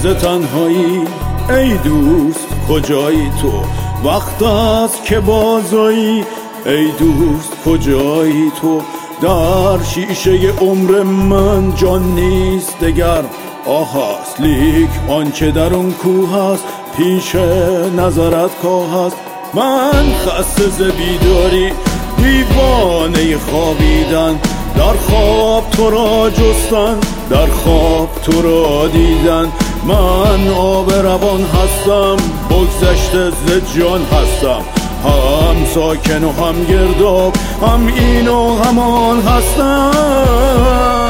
روز تنهایی. ای دوست کجایی تو؟ وقت است که بازایی. ای دوست کجایی تو؟ در شیشه عمر من جان نیست دگر، آه است لیک آنچه در اون کوه است پیش نظرت کاه است. من خسته ز بیداری، دیوانه خوابیدن، در خواب تو را جستن، در خواب تو را دیدن. من آب روان هستم، بگذشته ز جان هستم، هم ساکن و هم گرداب، هم این و همان هستم.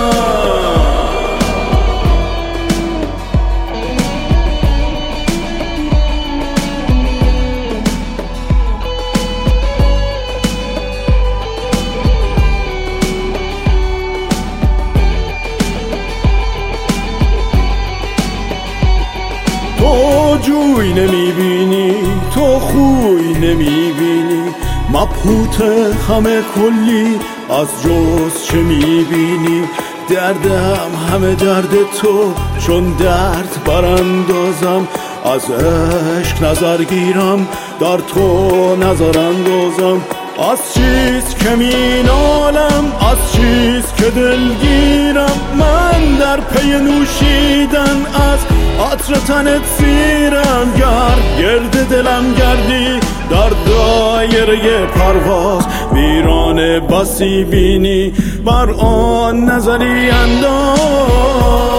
تو جوی نمیبینی، تو خوی نمیبینی، مبهوت همه کلی از جز چه میبینی؟ دردم همه درد تو، چون درد براندازم، از عشق نظر گیرم، در تو نظر اندازم. از چیز که مینالم، از چیز که دلگیرم، من در پی نوشیدن از عطر تنت سیرم. گرد دلم گردی در دایره پرواز، ویران بسی بینی بر آن نظری انداز.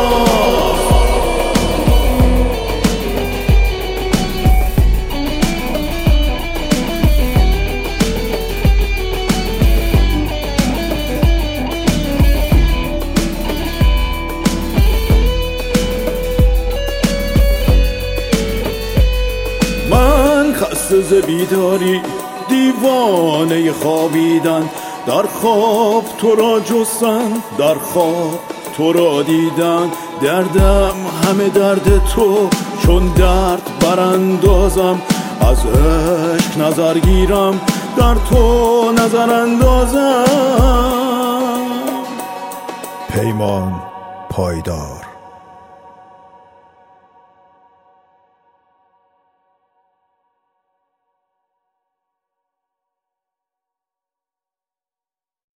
خسته ز بیداری، دیوانه خوابیدن، در خواب تو را جستن، در خواب تو را دیدن. دردم همه درد تو، چون درد براندازم، از عشق نظر گیرم، در تو نظر اندازم. پیمان پایدار.